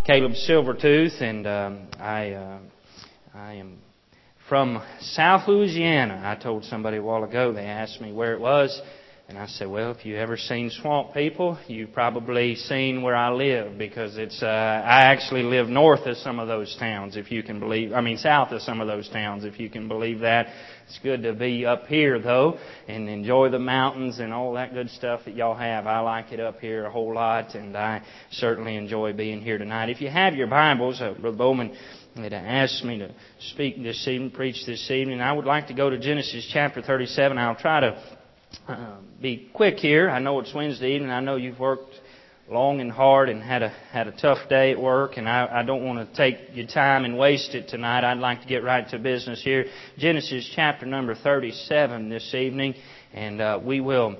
Caleb Silvertooth, and I am from South Louisiana. I told somebody a while ago, they asked me where it was, and I said, well, if you've ever seen swamp people, you've probably seen where I live, because I actually live north of some of those towns, south of some of those towns, if you can believe that. It's good to be up here, though, and enjoy the mountains and all that good stuff that y'all have. I like it up here a whole lot, and I certainly enjoy being here tonight. If you have your Bibles, Brother Bowman had asked me to speak this evening, preach this evening. I would like to go to Genesis chapter 37. I'll try to be quick here. I know it's Wednesday evening. I know you've worked long and hard and had a tough day at work, and I don't want to take your time and waste it tonight. I'd like to get right to business here. Genesis chapter number 37 this evening, and we'll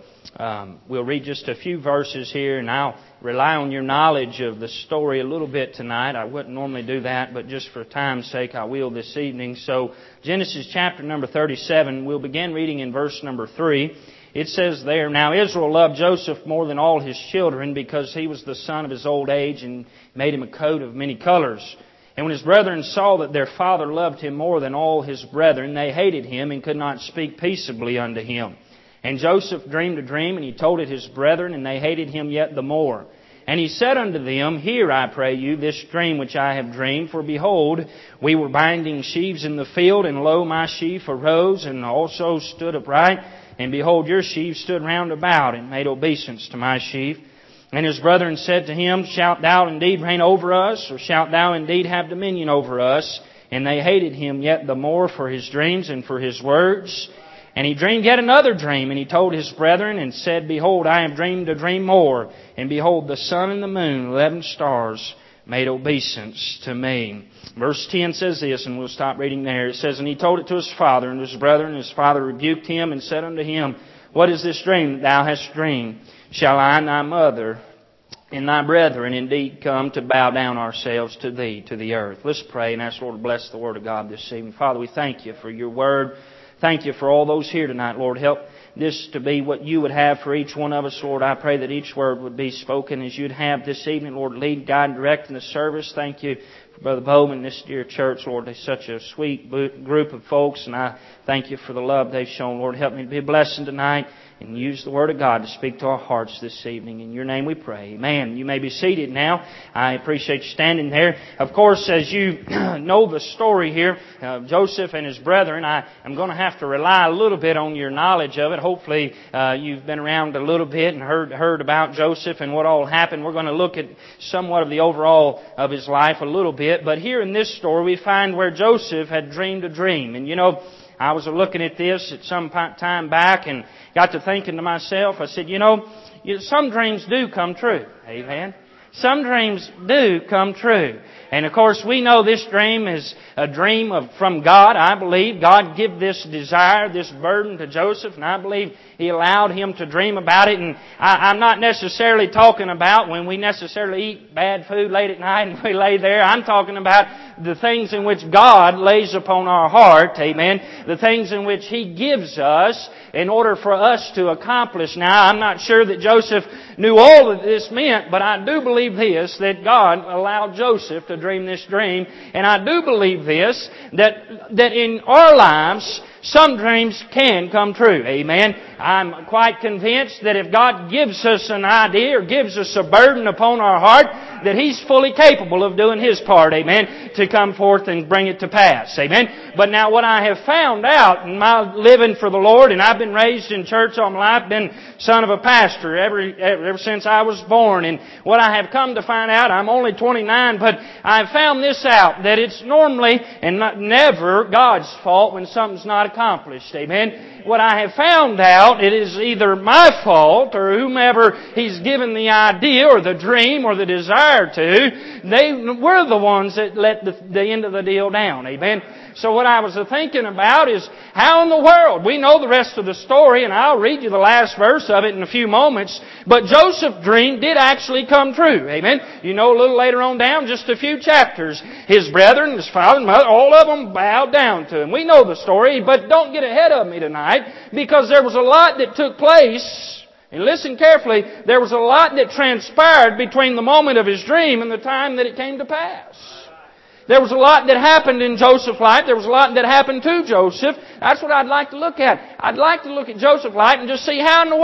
read just a few verses here, and I'll rely on your knowledge of the story a little bit tonight. I wouldn't normally do that, but just for time's sake, I will this evening. So Genesis chapter number 37, we'll begin reading in verse number 3. It says there, Now Israel loved Joseph more than all his children, because he was the son of his old age, and made him a coat of many colors. And when his brethren saw that their father loved him more than all his brethren, they hated him, and could not speak peaceably unto him. And Joseph dreamed a dream, and he told it his brethren, and they hated him yet the more. And he said unto them, Hear, I pray you, this dream which I have dreamed. For behold, we were binding sheaves in the field, and lo, my sheaf arose, and also stood upright. And behold, your sheaf stood round about, and made obeisance to my sheaf. And his brethren said to him, Shalt thou indeed reign over us, or shalt thou indeed have dominion over us? And they hated him yet the more for his dreams and for his words. And he dreamed yet another dream, and he told his brethren, and said, Behold, I have dreamed a dream more. And behold, the sun and the moon, 11 stars, made obeisance to me. Verse 10 says this, and we'll stop reading there. It says, And he told it to his father and his brethren, and his father rebuked him, and said unto him, What is this dream that thou hast dreamed? Shall I and thy mother and thy brethren indeed come to bow down ourselves to thee, to the earth? Let's pray and ask the Lord to bless the word of God this evening. Father, we thank you for your word. Thank you for all those here tonight, Lord. Help this to be what you would have for each one of us, Lord. I pray that each word would be spoken as you'd have this evening, Lord. Lead, guide, and direct in the service. Thank you for Brother Bowman, this dear church, Lord. They're such a sweet group of folks, and I thank you for the love they've shown. Lord, help me to be a blessing tonight, and use the Word of God to speak to our hearts this evening. In your name we pray. Amen. You may be seated now. I appreciate you standing there. Of course, as you know the story here, Joseph and his brethren, I am going to have to rely a little bit on your knowledge of it. Hopefully, you've been around a little bit and heard about Joseph and what all happened. We're going to look at somewhat of the overall of his life a little bit. But here in this story, we find where Joseph had dreamed a dream. And you know, I was looking at this at some time back and got to thinking to myself, I said, some dreams do come true. Amen. Some dreams do come true. And of course, we know this dream is a dream from God. I believe God gave this desire, this burden to Joseph, and I believe He allowed him to dream about it. And I'm not necessarily talking about when we necessarily eat bad food late at night and we lay there. I'm talking about the things in which God lays upon our heart, amen, the things in which He gives us in order for us to accomplish. Now, I'm not sure that Joseph knew all that this meant, but I do believe this, that God allowed Joseph to dream this dream. And I do believe this, that in our lives, some dreams can come true. Amen. I'm quite convinced that if God gives us an idea or gives us a burden upon our heart, that He's fully capable of doing His part, amen, to come forth and bring it to pass, amen. But now what I have found out in my living for the Lord, and I've been raised in church all my life, been son of a pastor ever since I was born, and what I have come to find out, I'm only 29, but I've found this out, that it's normally and never God's fault when something's not accomplished, amen. What I have found out, it is either my fault or whomever He's given the idea or the dream or the desire to, they were the ones that let the end of the deal down. Amen. So what I was thinking about is, how in the world? We know the rest of the story, and I'll read you the last verse of it in a few moments. But Joseph's dream did actually come true. Amen. You know, a little later on down, just a few chapters, his brethren, his father and mother, all of them bowed down to him. We know the story, but don't get ahead of me tonight, because there was a lot that took place And listen carefully, there was a lot that transpired between the moment of his dream and the time that it came to pass. There was a lot that happened in Joseph's life. There was a lot that happened to Joseph. That's what I'd like to look at. I'd like to look at Joseph's life and just see how in the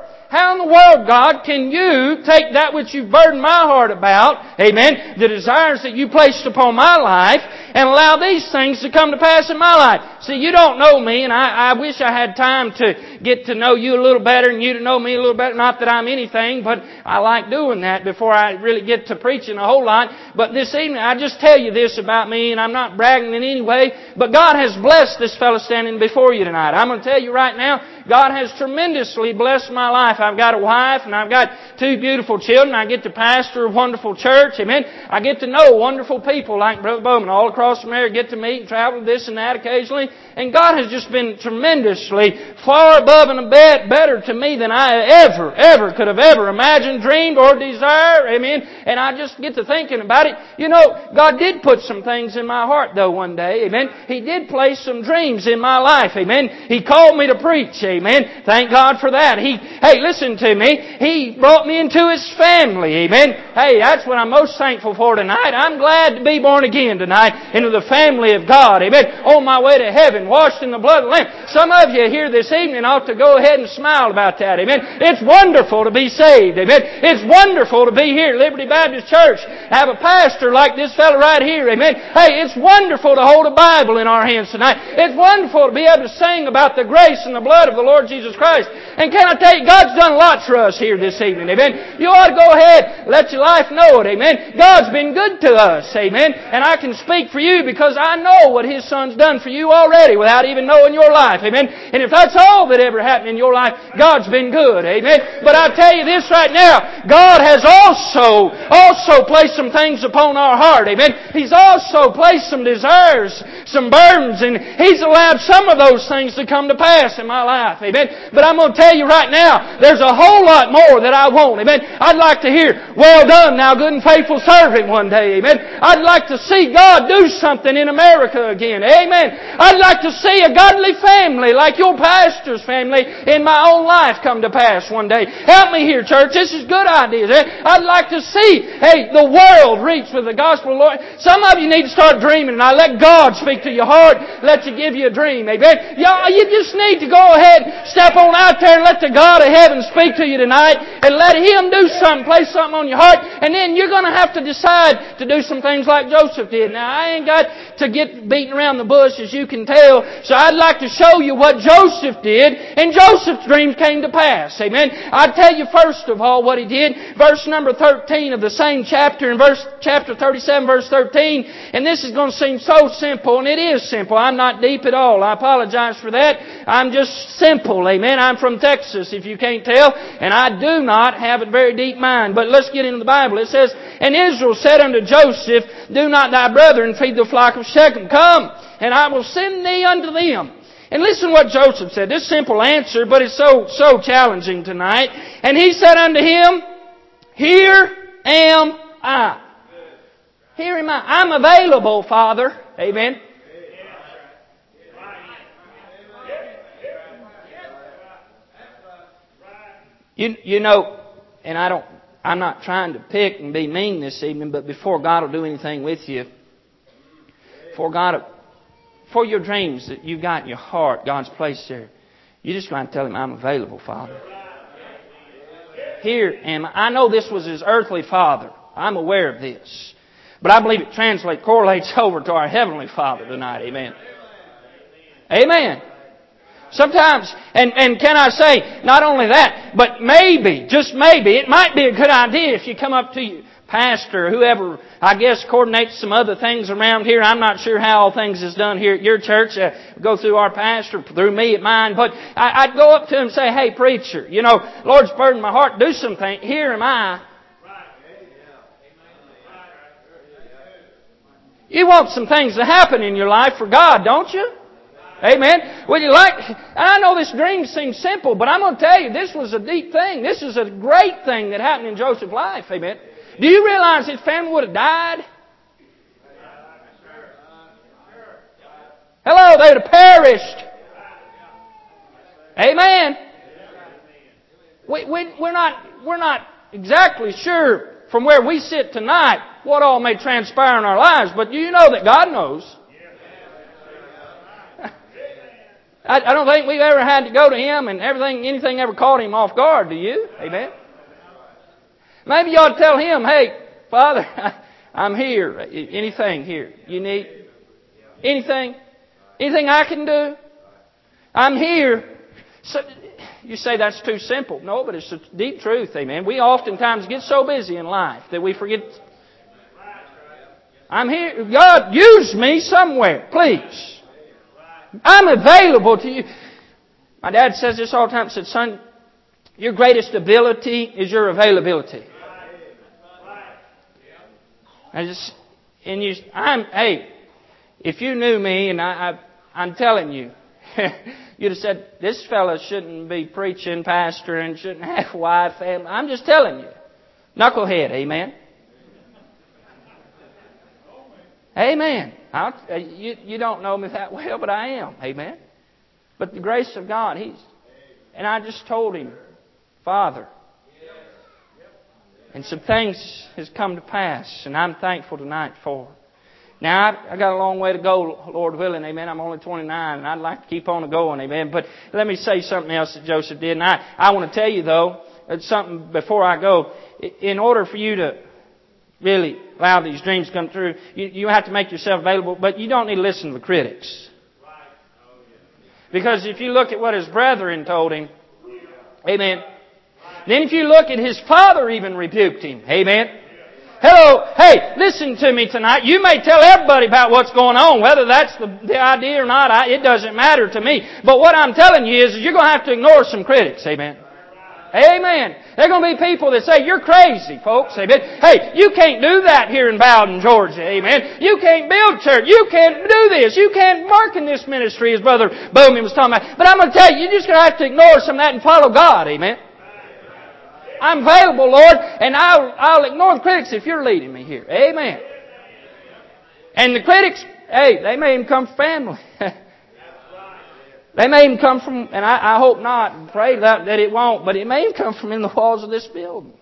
world, God, can you take that which you've burdened my heart about, amen, the desires that you placed upon my life, and allow these things to come to pass in my life. See, you don't know me, and I wish I had time to get to know you a little better and you to know me a little better. Not that I'm anything, but I like doing that before I really get to preaching a whole lot. But this evening, I just tell you this about me, and I'm not bragging in any way, but God has blessed this fellow standing before you tonight. I'm going to tell you right now, God has tremendously blessed my life. I've got a wife and I've got 2 beautiful children. I get to pastor a wonderful church. Amen. I get to know wonderful people like Brother Bowman all across America. Get to meet and travel with this and that occasionally. And God has just been tremendously far above and a bit better to me than I ever could have ever imagined, dreamed, or desired. Amen. And I just get to thinking about it. You know, God did put some things in my heart though one day. Amen. He did place some dreams in my life. Amen. He called me to preach. Amen. Thank God for that. Hey, listen to me. He brought me into His family. Amen. Hey, that's what I'm most thankful for tonight. I'm glad to be born again tonight into the family of God. Amen. On my way to heaven, washed in the blood of the Lamb. Some of you here this evening ought to go ahead and smile about that. Amen. It's wonderful to be saved. Amen. It's wonderful to be here at Liberty Baptist Church. Have a pastor like this fellow right here. Amen. Hey, it's wonderful to hold a Bible in our hands tonight. It's wonderful to be able to sing about the grace and the blood of the Lord Jesus Christ. And can I tell you, God's done lots for us here this evening. Amen. You ought to go ahead, let your life know it. Amen. God's been good to us. Amen. And I can speak for you because I know what His Son's done for you already without even knowing your life. Amen. And if that's all that ever happened in your life, God's been good. Amen. But I tell you this right now, God has also placed some things upon our heart. Amen. He's also placed some desires, some burdens, and He's allowed some of those things to come to pass in my life. Amen. But I'm going to tell you right now, there's a whole lot more that I want. Amen. I'd like to hear, well done, thou good and faithful servant one day. Amen. I'd like to see God do something in America again. Amen. I'd like to see a godly family like your pastor's family in my own life come to pass one day. Help me here, church. This is good ideas. I'd like to see, the world reach with the gospel of the Lord. Some of you need to start dreaming, and I let God speak to your heart, let you give you a dream. Amen. You just need to go ahead, step on out there and let the God of heaven speak to you tonight and let Him do something, place something on your heart, and then you're going to have to decide to do some things like Joseph did. Now, I ain't got to get beaten around the bush, as you can tell, so I'd like to show you what Joseph did, and Joseph's dreams came to pass. Amen. I'll tell you first of all what he did. Verse number 13 of the same chapter, in chapter 37, verse 13, and this is going to seem so simple, and it is simple. I'm not deep at all. I apologize for that. I'm just simple. Amen. I'm from Texas, if you can't tell, and I do not have a very deep mind. But let's get into the Bible. It says, and Israel said unto Joseph, do not thy brethren feed the flock of Shechem? Come, and I will send thee unto them. And listen what Joseph said. This simple answer, but it's so challenging tonight. And he said unto him, here am I. Here am I. I'm available, Father. Amen. You know, and I'm not trying to pick and be mean this evening, but before God will do anything with you, for your dreams that you've got in your heart, God's placed there, you just got to tell Him, I'm available, Father. Here am I. I know this was his earthly father. I'm aware of this. But I believe it correlates over to our Heavenly Father tonight. Amen. Amen. Sometimes, and can I say, not only that, but maybe, just maybe, it might be a good idea if you come up to your pastor, whoever, I guess, coordinates some other things around here. I'm not sure how all things is done here at your church. Go through our pastor, through me at mine. But I'd go up to him and say, hey, preacher, Lord's burdened my heart. Do something. Here am I. You want some things to happen in your life for God, don't you? Amen. Would you like? I know this dream seems simple, but I'm going to tell you, this was a deep thing. This is a great thing that happened in Joseph's life. Amen. Do you realize his family would have died? Hello, they would have perished. Amen. We're not exactly sure from where we sit tonight what all may transpire in our lives, but you know that God knows. I don't think we've ever had to go to Him and anything ever caught Him off guard, do you? Amen. Maybe you ought to tell Him, hey, Father, I'm here. Anything here you need? Anything? Anything I can do? I'm here. So, you say that's too simple. No, but it's a deep truth, amen. We oftentimes get so busy in life that we forget. I'm here. God, use me somewhere, please. I'm available to you. My dad says this all the time. He said, son, your greatest ability is your availability. Hey, if you knew me, and I'm telling you, you'd have said, this fella shouldn't be preaching, pastoring, shouldn't have a wife, family. I'm just telling you. Knucklehead, amen? Amen. You don't know me that well, but I am. Amen. But the grace of God, and I just told him, Father, and some things has come to pass, and I'm thankful tonight for. Now, I got a long way to go, Lord willing, amen. I'm only 29, and I'd like to keep on going, amen. But let me say something else that Joseph did. And I want to tell you, though, something before I go. In order for you to really allow these dreams to come true, you have to make yourself available, but you don't need to listen to the critics. Because if you look at what his brethren told him, amen. Then if you look at his father even rebuked him, amen. Hello, hey, listen to me tonight. You may tell everybody about what's going on, whether that's the idea or not, it doesn't matter to me. But what I'm telling you is you're going to have to ignore some critics, amen. Amen. There are going to be people that say, you're crazy, folks. Amen. Hey, you can't do that here in Bowden, Georgia. Amen. You can't build church. You can't do this. You can't work in this ministry, as Brother Bowman was talking about. But I'm going to tell you, you're just going to have to ignore some of that and follow God. Amen. I'm available, Lord, and I'll ignore the critics if you're leading me here. Amen. And the critics, hey, they may even come from family. They may even come from, and I hope not, and pray that it won't, but it may even come from in the walls of this building.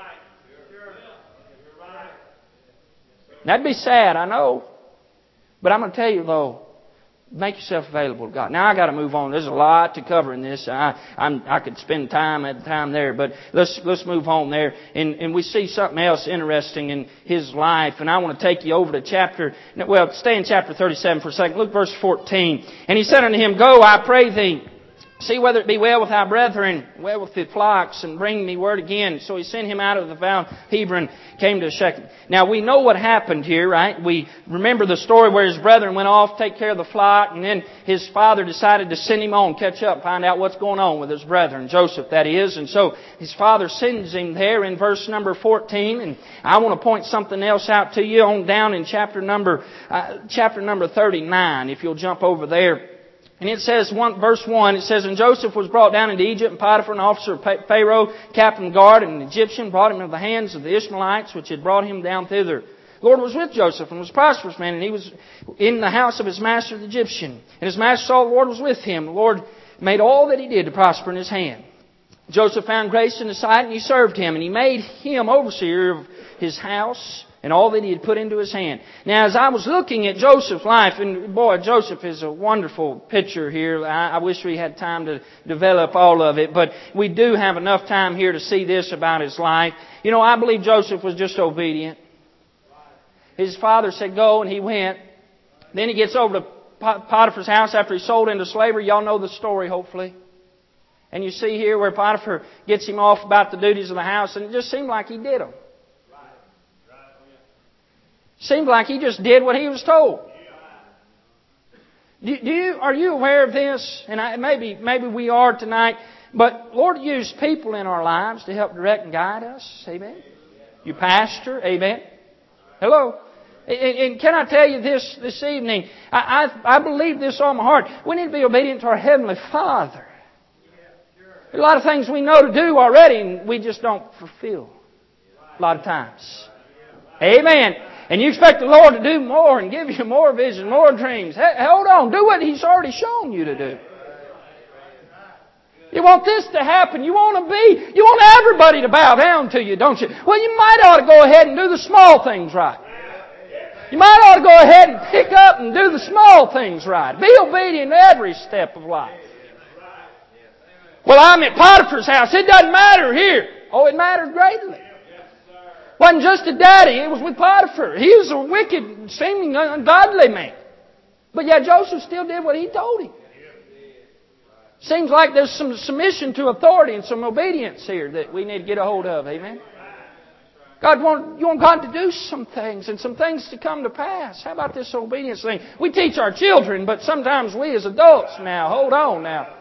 That'd be sad, I know. But I'm going to tell you, though, make yourself available to God. Now, I got to move on. There's a lot to cover in this. I could spend time there, but let's move on there. And we see something else interesting in his life. And I want to take you over to stay in chapter 37 for a second. Look verse 14. And he said unto him, Go, I pray thee, see whether it be well with thy brethren, well with the flocks, and bring me word again. So he sent him out of the vale of Hebron, came to Shechem. Now we know what happened here, right? We remember the story where his brethren went off to take care of the flock, and then his father decided to send him on, catch up, find out what's going on with his brethren, Joseph that is. And so his father sends him there in verse number 14, and I want to point something else out to you on down in chapter number 39, if you'll jump over there. And it says, verse 1, it says, And Joseph was brought down into Egypt, and Potiphar, an officer of Pharaoh, captain of the guard, and an Egyptian, brought him into the hands of the Ishmaelites, which had brought him down thither. The Lord was with Joseph, and was a prosperous man, and he was in the house of his master the Egyptian. And his master saw the Lord was with him. The Lord made all that he did to prosper in his hand. Joseph found grace in his sight, and he served him, and he made him overseer of his house, and all that he had put into his hand. Now, as I was looking at Joseph's life, and boy, Joseph is a wonderful picture here. I wish we had time to develop all of it, but we do have enough time here to see this about his life. You know, I believe Joseph was just obedient. His father said go, and he went. Then he gets over to Potiphar's house after he's sold into slavery. Y'all know the story, hopefully. And you see here where Potiphar gets him off about the duties of the house, and it just seemed like he did them. Seemed like he just did what he was told. Are you aware of this? And maybe we are tonight. But Lord used people in our lives to help direct and guide us. Amen. You pastor. Amen. Hello. And can I tell you this evening? I believe this on my heart. We need to be obedient to our Heavenly Father. There are a lot of things we know to do already, and we just don't fulfill a lot of times. Amen. And you expect the Lord to do more and give you more vision, more dreams. Hold on. Do what He's already shown you to do. You want this to happen. You want everybody to bow down to you, don't you? Well, you might ought to go ahead and do the small things right. You might ought to go ahead and pick up and do the small things right. Be obedient every step of life. Well, I'm at Potiphar's house. It doesn't matter here. Oh, it matters greatly. It wasn't just a daddy. It was with Potiphar. He was a wicked, seeming ungodly man. But yet Joseph still did what he told him. Seems like there's some submission to authority and some obedience here that we need to get a hold of. Amen? You want God to do some things and some things to come to pass. How about this obedience thing? We teach our children, but sometimes we as adults now, hold on now.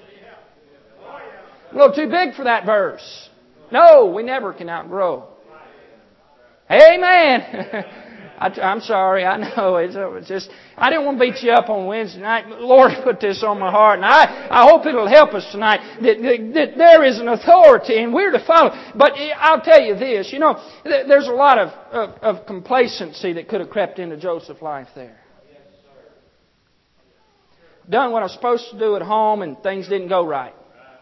A little too big for that verse. No, we never can outgrow. Amen. I'm sorry. I know. It's just, I didn't want to beat you up on Wednesday night. The Lord put this on my heart, and I hope it'll help us tonight that there is an authority, and we're to follow. But I'll tell you this. There's a lot of complacency that could have crept into Joseph's life there. Done what I was supposed to do at home, and things didn't go right.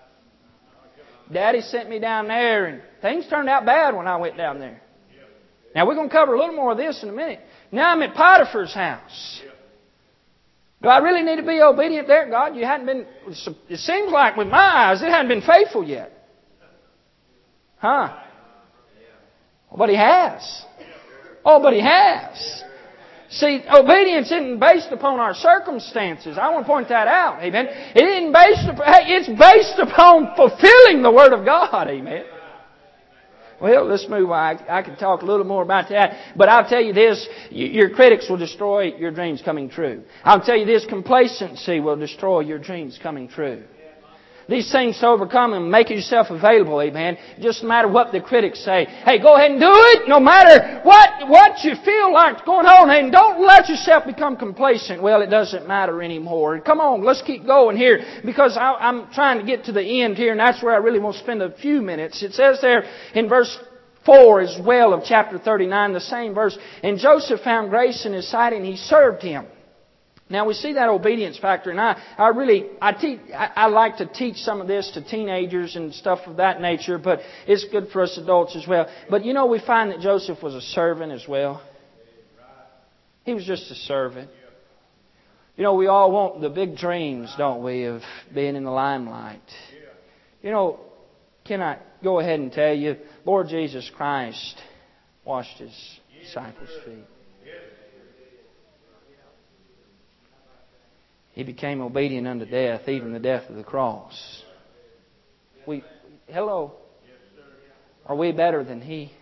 Daddy sent me down there, and things turned out bad when I went down there. Now, we're going to cover a little more of this in a minute. Now I'm at Potiphar's house. Do I really need to be obedient there? God, you hadn't been... It seems like with my eyes, it hadn't been faithful yet. Huh? But He has. Oh, but He has. See, obedience isn't based upon our circumstances. I want to point that out. Amen. It's based upon fulfilling the Word of God. Amen. Well, let's move on. I can talk a little more about that. But I'll tell you this, your critics will destroy your dreams coming true. I'll tell you this, complacency will destroy your dreams coming true. These things to overcome them, make yourself available, amen. Just no matter what the critics say. Hey, go ahead and do it, no matter what you feel like's going on. And don't let yourself become complacent. Well, it doesn't matter anymore. Come on, let's keep going here, because I'm trying to get to the end here, and that's where I really want to spend a few minutes. It says there in verse 4 as well of chapter 39, the same verse, and Joseph found grace in his sight, and he served him. Now we see that obedience factor, and I like to teach some of this to teenagers and stuff of that nature, but it's good for us adults as well. But we find that Joseph was a servant as well. He was just a servant. We all want the big dreams, don't we, of being in the limelight. Can I go ahead and tell you, Lord Jesus Christ washed His disciples' feet. He became obedient unto death, even the death of the cross. Hello? Are we better than He?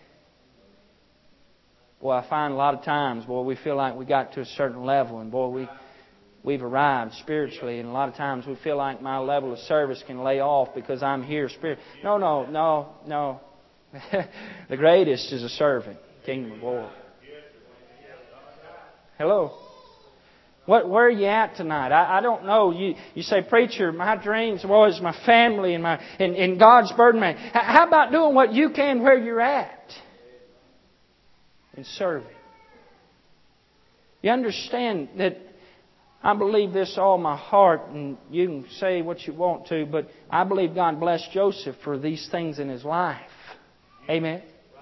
Boy, I find a lot of times, we feel like we got to a certain level, and we've arrived spiritually, and a lot of times we feel like my level of service can lay off because I'm here spiritually. No. The greatest is a servant, Kingdom of Lord. Hello? Where are you at tonight? I don't know. You say, preacher, my dreams is my family and God's burden man. How about doing what you can where you're at and serving? You understand that I believe this all my heart, and you can say what you want to, but I believe God blessed Joseph for these things in his life. Amen.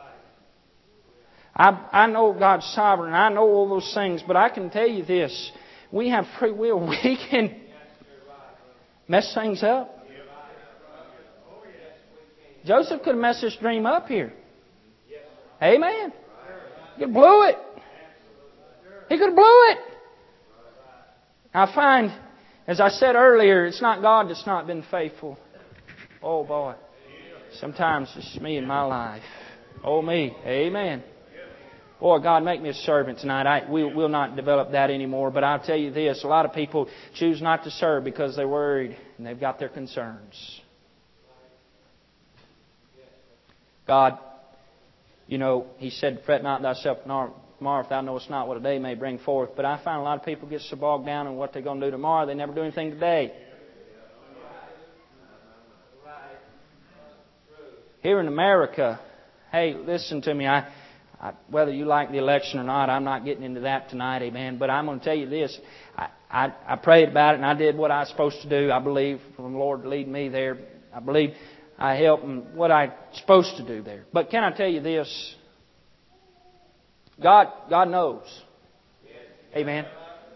I know God's sovereign. I know all those things, but I can tell you this. We have free will. We can mess things up. Joseph could have messed this dream up here. Amen. He could have blew it. He could have blew it. I find, as I said earlier, it's not God that's not been faithful. Oh boy. Sometimes it's me in my life. Oh me. Amen. Boy, God, make me a servant tonight. We'll not develop that anymore. But I'll tell you this. A lot of people choose not to serve because they're worried and they've got their concerns. God, He said, fret not thyself tomorrow if thou knowest not what a day may bring forth. But I find a lot of people get so bogged down in what they're going to do tomorrow, they never do anything today. Here in America, hey, listen to me. Whether you like the election or not, I'm not getting into that tonight, amen. But I'm going to tell you this. I prayed about it and I did what I was supposed to do. I believe from the Lord to lead me there. I believe I help in what I'm supposed to do there. But can I tell you this? God knows. Amen.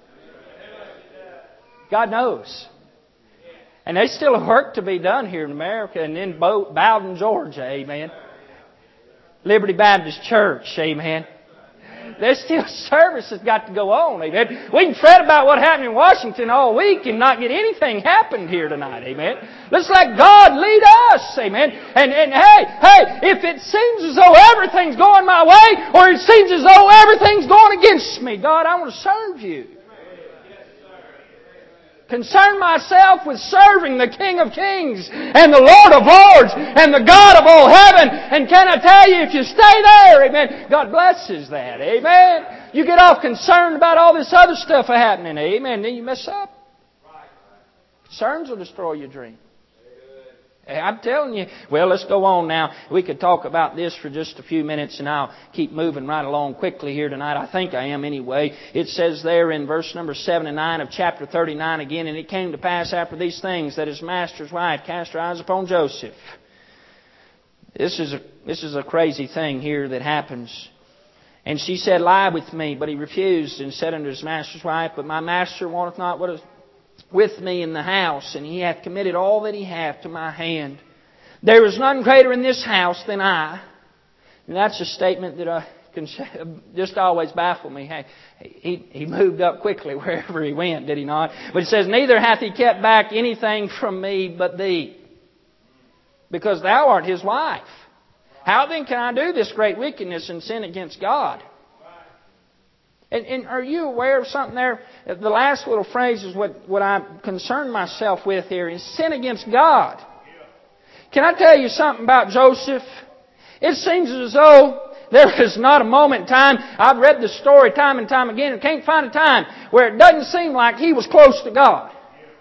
God knows. And there's still a work to be done here in America and in Bowden, Georgia. Amen. Liberty Baptist Church. Amen. There's still service that's got to go on. Amen. We can fret about what happened in Washington all week and not get anything happened here tonight. Amen. Let's let God lead us. Amen. And hey, if it seems as though everything's going my way or it seems as though everything's going against me, God, I want to serve You. Concern myself with serving the King of Kings and the Lord of Lords and the God of all heaven. And can I tell you, if you stay there, amen, God blesses that. Amen. You get off concerned about all this other stuff happening. Amen. Then you mess up. Concerns will destroy your dream. I'm telling you. Well, let's go on now. We could talk about this for just a few minutes and I'll keep moving right along quickly here tonight. I think I am anyway. It says there in verse number 7 and 9 of chapter 39 again, and it came to pass after these things that his master's wife cast her eyes upon Joseph. This is a crazy thing here that happens. And she said, Lie with me. But he refused and said unto his master's wife, But my master wanteth not what is with me in the house, and he hath committed all that he hath to my hand. There is none greater in this house than I. And that's a statement that just always baffled me. Hey, he moved up quickly wherever he went, did he not? But it says, Neither hath he kept back anything from me but thee, because thou art his wife. How then can I do this great wickedness and sin against God? And are you aware of something there? The last little phrase is what I concern myself with here is sin against God. Can I tell you something about Joseph? It seems as though there is not a moment in time. I've read the story time and time again and can't find a time where it doesn't seem like he was close to God.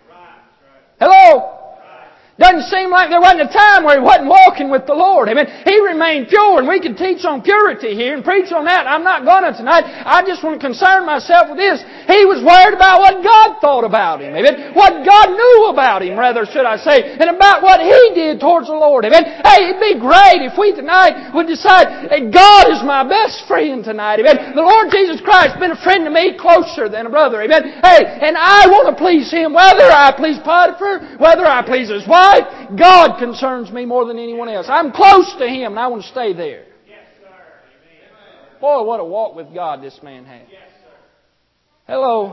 Hello? Doesn't seem like there wasn't a time where he wasn't walking with the Lord. Amen. He remained pure, and we could teach on purity here and preach on that. I'm not going to tonight. I just want to concern myself with this. He was worried about what God thought about him. Amen. What God knew about him, rather, should I say, and about what he did towards the Lord. Amen. Hey, it'd be great if we tonight would decide, hey, God is my best friend tonight. Amen. The Lord Jesus Christ has been a friend to me closer than a brother. Amen. Hey, and I want to please Him, whether I please Potiphar, whether I please his wife. God concerns me more than anyone else. I'm close to Him and I want to stay there. Yes, sir. Amen. Boy, what a walk with God this man had. Yes, sir. Hello.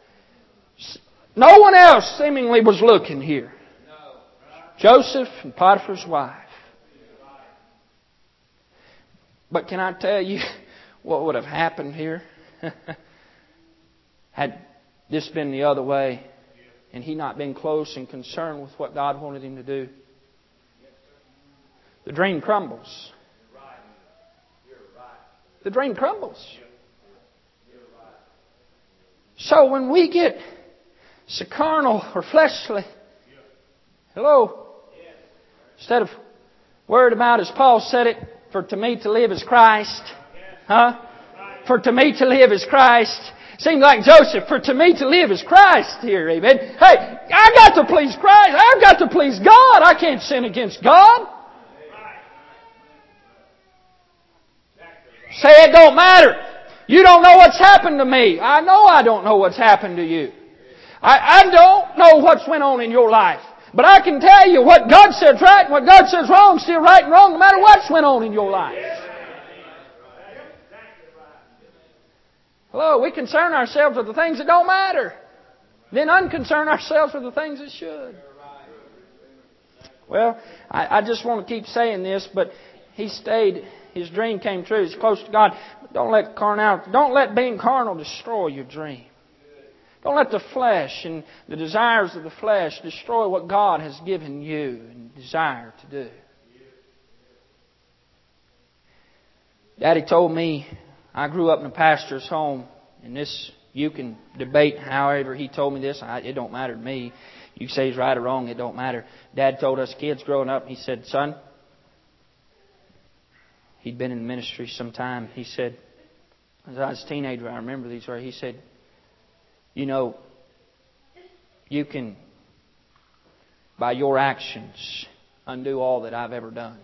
No one else seemingly was looking here. No. Joseph and Potiphar's wife. But can I tell you what would have happened here? Had this been the other way, and he not been close and concerned with what God wanted him to do. The dream crumbles. The dream crumbles. So when we get so carnal or fleshly, hello, instead of worried about, as Paul said it, for to me to live is Christ. For to me to live is Christ. Seems like Joseph, for to me to live is Christ here, amen. Hey, I got to please Christ. I've got to please God. I can't sin against God. Say it don't matter. You don't know what's happened to me. I know I don't know what's happened to you. I don't know what's went on in your life. But I can tell you what God said's right and what God says wrong, still right and wrong no matter what's went on in your life. Hello, we concern ourselves with the things that don't matter. Then unconcern ourselves with the things that should. Well, I just want to keep saying this, but he stayed. His dream came true. He's close to God. But don't let being carnal destroy your dream. Don't let the flesh and the desires of the flesh destroy what God has given you and desire to do. Daddy told me, I grew up in a pastor's home, and this, you can debate however he told me this. It don't matter to me. You say he's right or wrong, it don't matter. Dad told us kids growing up, he said, son, he'd been in the ministry some time. He said, as I was a teenager, I remember these words. He said, you know, you can, by your actions, undo all that I've ever done.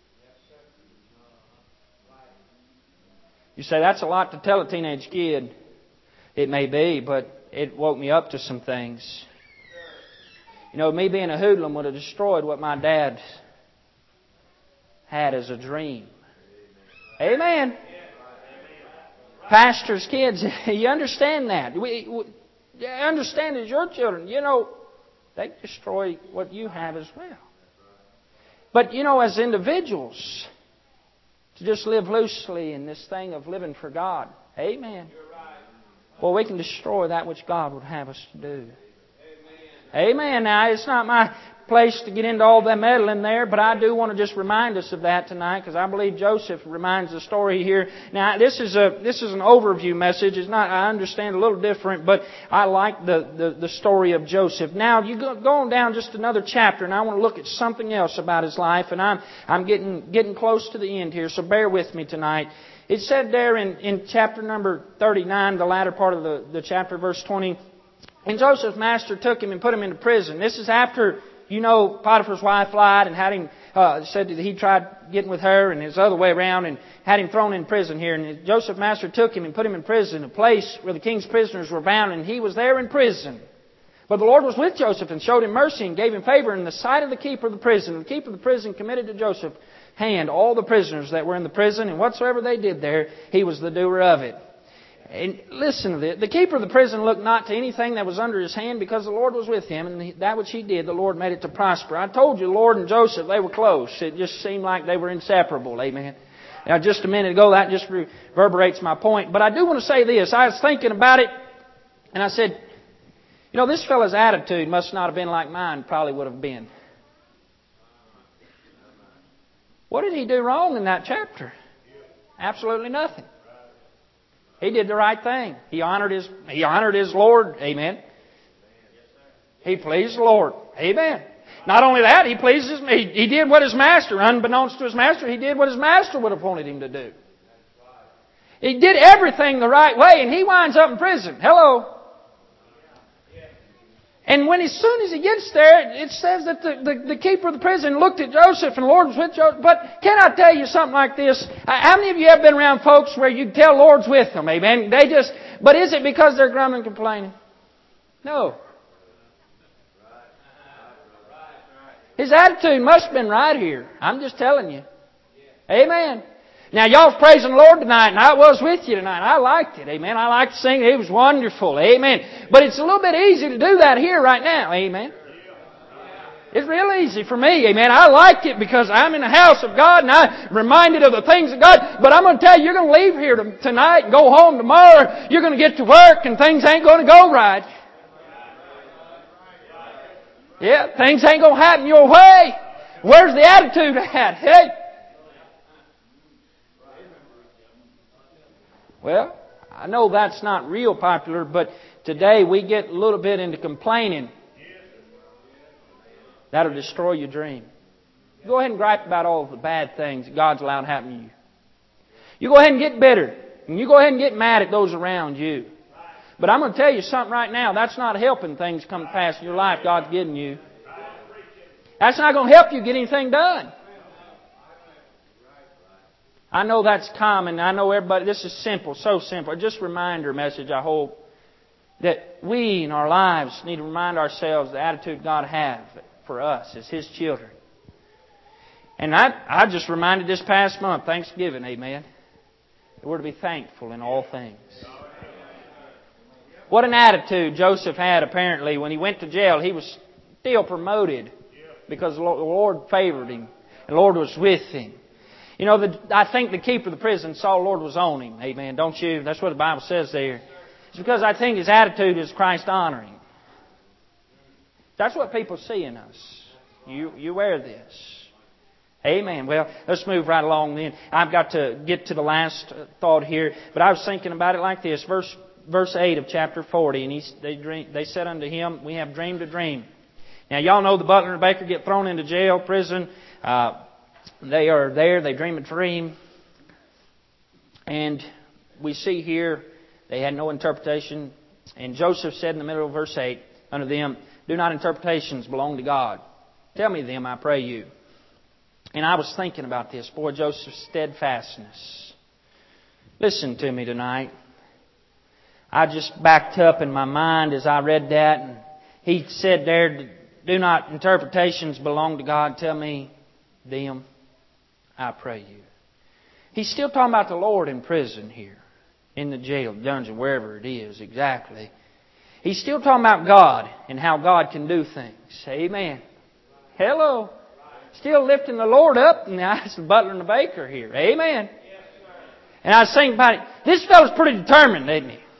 You say, that's a lot to tell a teenage kid. It may be, but it woke me up to some things. You know, me being a hoodlum would have destroyed what my dad had as a dream. Amen. Pastors' kids, you understand that. We understand as your children, you know, they destroy what you have as well. But, you know, as individuals, to just live loosely in this thing of living for God. Amen. Well, we can destroy that which God would have us to do. Amen. Now, it's not my place to get into all that meddling there, but I do want to just remind us of that tonight, because I believe Joseph reminds the story here. Now, this is an overview message. It's not, I understand, a little different, but I like the story of Joseph. Now, you go on down just another chapter, and I want to look at something else about his life, and I'm getting close to the end here, so bear with me tonight. It said there in chapter number 39, the latter part of the chapter, verse 20, and Joseph's master took him and put him into prison. This is after, you know, Potiphar's wife lied and had him, said that he tried getting with her and his other way around and had him thrown in prison here. And Joseph's master took him and put him in prison, a place where the king's prisoners were bound, and he was there in prison. But the Lord was with Joseph and showed him mercy and gave him favor in the sight of the keeper of the prison. And the keeper of the prison committed to Joseph's hand all the prisoners that were in the prison, and whatsoever they did there, he was the doer of it. And listen to this. The keeper of the prison looked not to anything that was under his hand, because the Lord was with him, and that which he did, the Lord made it to prosper. I told you, the Lord and Joseph, they were close. It just seemed like they were inseparable. Amen. Now, just a minute ago, that just reverberates my point. But I do want to say this. I was thinking about it, and I said, you know, this fellow's attitude must not have been like mine probably would have been. What did he do wrong in that chapter? Absolutely nothing. He did the right thing. He honored his Lord. Amen. He pleased the Lord. Amen. Not only that, he did what his master, unbeknownst to his master, he did what his master would have wanted him to do. He did everything the right way, and he winds up in prison. Hello. And as soon as he gets there, it says that the keeper of the prison looked at Joseph, and the Lord was with Joseph. But can I tell you something like this? How many of you have been around folks where you tell the Lord's with them? Amen. But is it because they're grumbling and complaining? No. His attitude must have been right here. I'm just telling you. Amen. Now, y'all was praising the Lord tonight, and I was with you tonight. I liked it. Amen. I liked to sing. It was wonderful. Amen. But it's a little bit easy to do that here right now. Amen. It's real easy for me. Amen. I liked it because I'm in the house of God, and I'm reminded of the things of God. But I'm going to tell you, you're going to leave here tonight and go home tomorrow. You're going to get to work, and things ain't going to go right. Yeah, things ain't going to happen your way. Where's the attitude at? Hey. Well, I know that's not real popular, but today we get a little bit into complaining. That'll destroy your dream. Go ahead and gripe about all the bad things that God's allowed to happen to you. You go ahead and get bitter. And you go ahead and get mad at those around you. But I'm going to tell you something right now. That's not helping things come to pass in your life God's given you. That's not going to help you get anything done. I know that's common. I know everybody, this is simple, so simple. Just a reminder message, I hope, that we in our lives need to remind ourselves the attitude God has for us as His children. And I just reminded this past month, Thanksgiving, amen, that we're to be thankful in all things. What an attitude Joseph had apparently when he went to jail. He was still promoted because the Lord favored him. The Lord was with him. You know, I think the keeper of the prison saw the Lord was on him. Amen. Don't you? That's what the Bible says there. It's because I think his attitude is Christ honoring. That's what people see in us. You wear this. Amen. Well, let's move right along then. I've got to get to the last thought here. But I was thinking about it like this. Verse 8 of chapter 40. And they said unto him, we have dreamed a dream. Now, y'all know the butler and the baker get thrown into jail, prison. They are there. They dream a dream. And we see here they had no interpretation. And Joseph said in the middle of verse 8 unto them, do not interpretations belong to God? Tell me them, I pray you. And I was thinking about this. Boy, Joseph's steadfastness. Listen to me tonight. I just backed up in my mind as I read that. And he said there, do not interpretations belong to God. Tell me them, I pray you. He's still talking about the Lord in prison here. In the jail, dungeon, wherever it is exactly. He's still talking about God and how God can do things. Amen. Hello. Still lifting the Lord up in the eyes of the butler and the baker here. Amen. And I was thinking about it. This fellow's pretty determined, isn't he?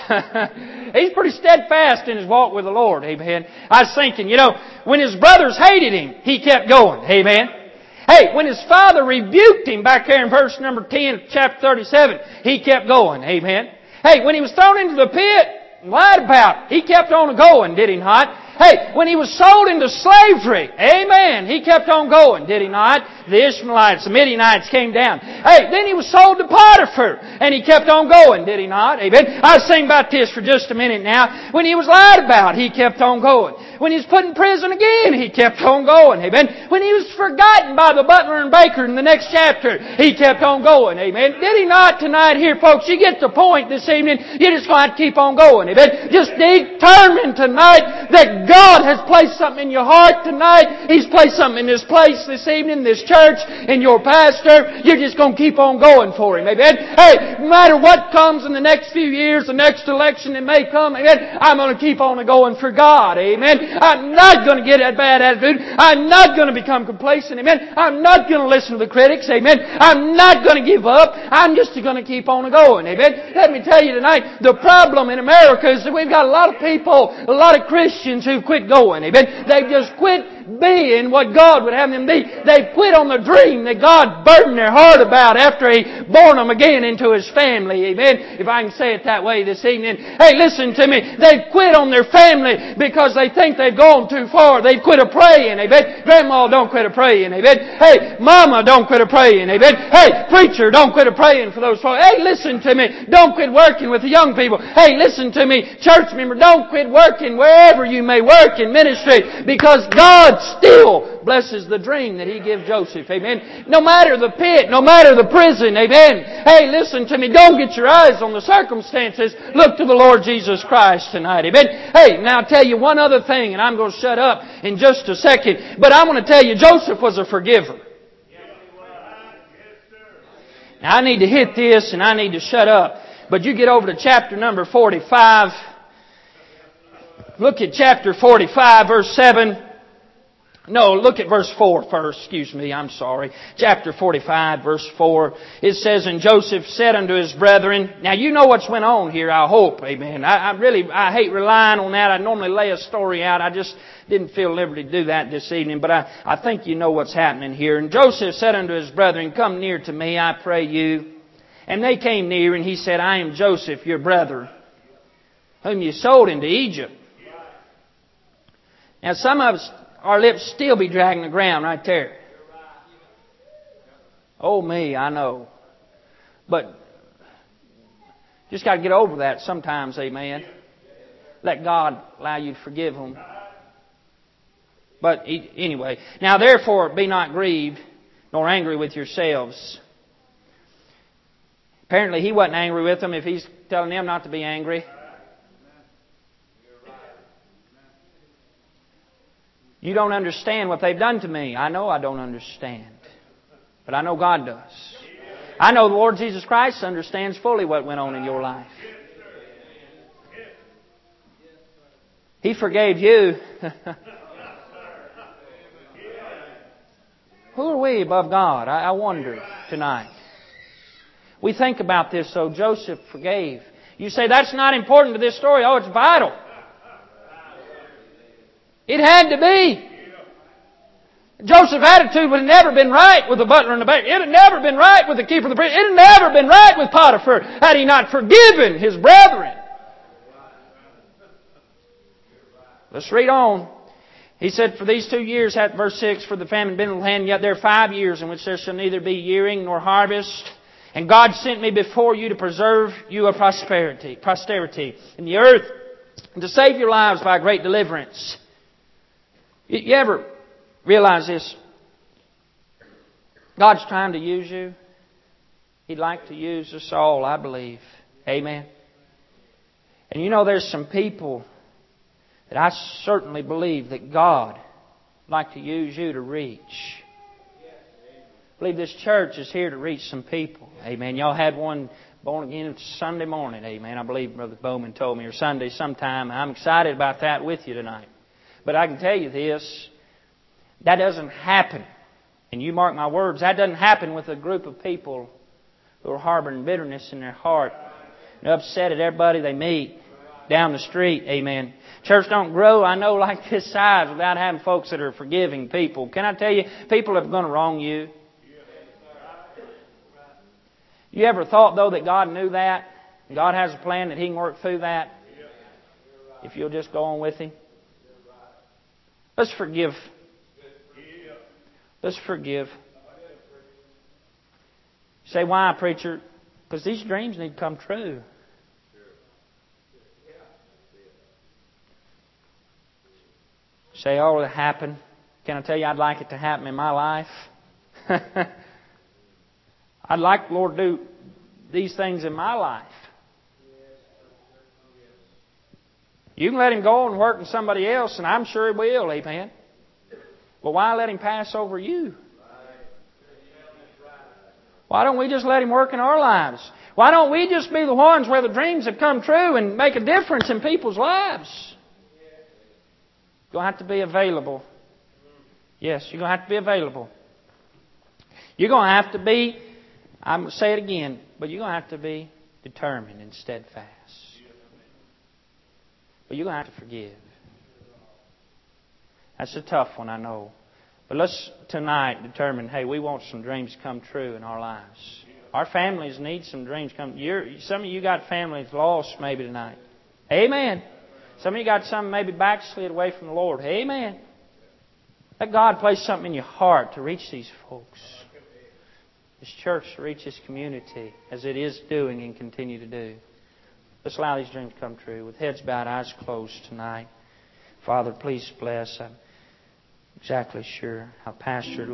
He's pretty steadfast in his walk with the Lord. Amen. I was thinking, when his brothers hated him, he kept going. Amen. Hey, when his father rebuked him back there in verse number 10 of chapter 37, he kept going. Amen. Hey, when he was thrown into the pit and lied about, he kept on going, did he not? Hey, when he was sold into slavery, amen, he kept on going, did he not? The Ishmaelites, the Midianites came down. Hey, then he was sold to Potiphar, and he kept on going, did he not? Amen. I was thinking about this for just a minute now. When he was lied about, he kept on going. When he was put in prison again, he kept on going, amen. When he was forgotten by the butler and baker in the next chapter, he kept on going, amen. Did he not tonight here, folks? You get the point this evening. You're just going to have to keep on going, amen. Just determine tonight that God has placed something in your heart tonight. He's placed something in this place this evening, this church, in your pastor. You're just going to keep on going for Him. Amen. Hey, no matter what comes in the next few years, the next election that may come, amen, I'm going to keep on going for God. Amen. I'm not going to get that bad attitude. I'm not going to become complacent. Amen. I'm not going to listen to the critics. Amen. I'm not going to give up. I'm just going to keep on going. Amen. Let me tell you tonight, the problem in America is that we've got a lot of people, a lot of Christians who quit going. Amen. They've just quit being what God would have them be. They've quit on the dream that God burdened their heart about after He born them again into His family. Amen. If I can say it that way this evening. Hey, listen to me. They've quit on their family because they think they've gone too far. They've quit a praying. Amen. Grandma, don't quit a praying. Amen. Hey, Mama, don't quit a praying. Amen. Hey, preacher, don't quit a praying for those folks. Hey, listen to me. Don't quit working with the young people. Hey, listen to me. Church member, don't quit working wherever you may work in ministry, because God still blesses the dream that He gave Joseph. Amen. No matter the pit, no matter the prison. Amen. Hey, listen to me. Don't get your eyes on the circumstances. Look to the Lord Jesus Christ tonight. Amen. Hey, now I'll tell you one other thing, and I'm going to shut up in just a second. But I want to tell you, Joseph was a forgiver. Now I need to hit this, and I need to shut up. But you get over to chapter number 45. Look at chapter 45, verse 7. No, look at verse 4 first. Excuse me, I'm sorry. Chapter 45, verse 4. It says, And Joseph said unto his brethren. Now you know what's went on here, I hope. Amen. I hate relying on that. I normally lay a story out. I just didn't feel liberty to do that this evening. But I think you know what's happening here. And Joseph said unto his brethren, Come near to me, I pray you. And they came near, and he said, I am Joseph, your brother, whom you sold into Egypt. Now some of us, our lips still be dragging the ground right there. Oh me, I know. But just got to get over that sometimes, amen. Let God allow you to forgive them. But anyway, now therefore be not grieved, nor angry with yourselves. Apparently he wasn't angry with them if he's telling them not to be angry. You don't understand what they've done to me. I know I don't understand. But I know God does. I know the Lord Jesus Christ understands fully what went on in your life. He forgave you. Who are we above God? I wonder tonight. We think about this, so Joseph forgave. You say, that's not important to this story. Oh, it's vital. It had to be. Joseph's attitude would have never been right with the butler and the baker. It had never been right with the keeper of the prison. It had never been right with Potiphar had he not forgiven his brethren. Let's read on. He said, For these 2 years hath, verse 6, for the famine been in the land, yet there are 5 years in which there shall neither be yearing nor harvest. And God sent me before you to preserve you a posterity in the earth, and to save your lives by a great deliverance. You ever realize this? God's trying to use you. He'd like to use us all, I believe. Amen. And you know, there's some people that I certainly believe that God would like to use you to reach. I believe this church is here to reach some people. Amen. Y'all had one born again Sunday morning. Amen. I believe Brother Bowman told me, or Sunday sometime. I'm excited about that with you tonight. But I can tell you this, that doesn't happen. And you mark my words, that doesn't happen with a group of people who are harboring bitterness in their heart and upset at everybody they meet down the street. Amen. Church don't grow, I know, like this size without having folks that are forgiving people. Can I tell you, people are going to wrong you. You ever thought, though, that God knew that? God has a plan that He can work through that? If you'll just go on with Him. Let's forgive. Let's forgive. You say, why, preacher? Because these dreams need to come true. You say, oh, it'll happen. Can I tell you, I'd like it to happen in my life? I'd like the Lord to do these things in my life. You can let Him go and work in somebody else, and I'm sure He will, amen. But why let Him pass over you? Why don't we just let Him work in our lives? Why don't we just be the ones where the dreams have come true and make a difference in people's lives? You're going to have to be available. Yes, you're going to have to be available. You're going to have to be, I'm going to say it again, but you're going to have to be determined and steadfast. But you're going to have to forgive. That's a tough one, I know. But let's tonight determine, hey, we want some dreams to come true in our lives. Our families need some dreams to come. Some of you got families lost maybe tonight. Amen. Some of you got some maybe backslid away from the Lord. Amen. Let God place something in your heart to reach these folks. This church to reach this community as it is doing and continue to do. Let's allow these dreams to come true. With heads bowed, eyes closed tonight. Father, please bless. I'm exactly sure how Pastor